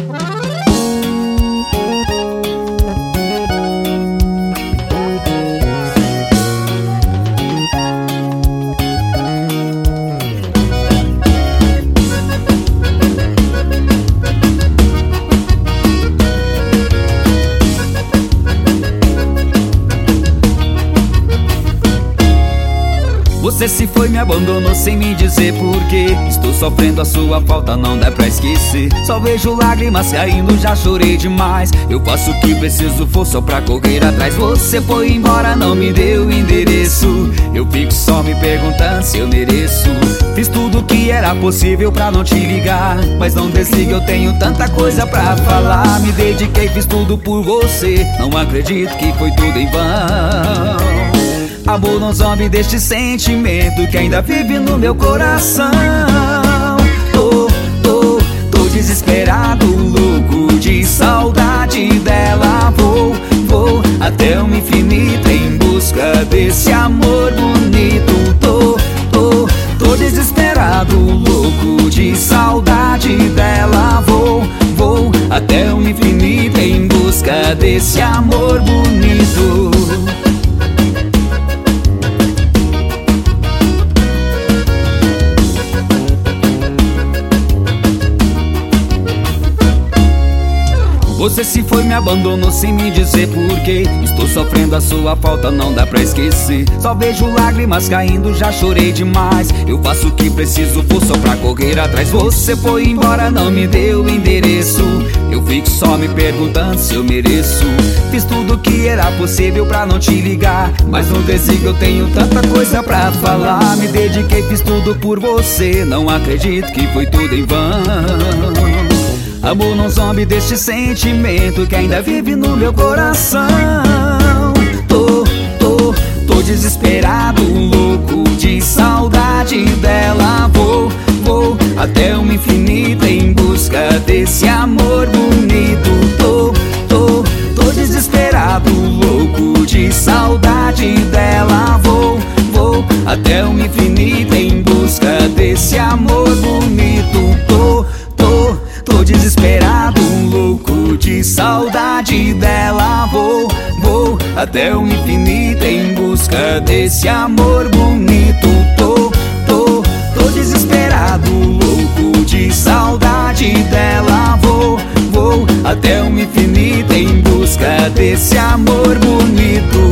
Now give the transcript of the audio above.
Você se foi, me abandonou sem me dizer porquê. Estou sofrendo a sua falta, não dá pra esquecer. Só vejo lágrimas caindo, já chorei demais. Eu faço o que preciso, for só pra correr atrás. Você foi embora, não me deu endereço. Eu fico só me perguntando se eu mereço. Fiz tudo o que era possível pra não te ligar, mas não desliga, eu tenho tanta coisa pra falar. Me dediquei, fiz tudo por você. Não acredito que foi tudo em vão. Amor, não some deste sentimento que ainda vive no meu coração. Tô desesperado, louco de saudade dela. Vou até o infinito em busca desse amor bonito. Tô desesperado, louco de saudade dela. Vou até o infinito em busca desse amor bonito. Você se foi, me abandonou sem me dizer porquê. Estou sofrendo a sua falta, não dá pra esquecer. Só vejo lágrimas caindo, já chorei demais. Eu faço o que preciso, for só pra correr atrás. Você foi embora, não me deu endereço. Eu fico só me perguntando se eu mereço. Fiz tudo o que era possível pra não te ligar, mas não desliga, eu tenho tanta coisa pra falar. Me dediquei, fiz tudo por você. Não acredito que foi tudo em vão. Amor, não some deste sentimento que ainda vive no meu coração. Tô desesperado, louco de saudade dela. Vou até o infinito em busca desse amor bonito. Tô desesperado, louco de saudade dela. Vou até o infinito em busca desse amor bonito. Tô desesperado, louco de saudade dela. Vou até o infinito em busca desse amor bonito. Tô desesperado, louco de saudade dela. Vou até o infinito em busca desse amor bonito.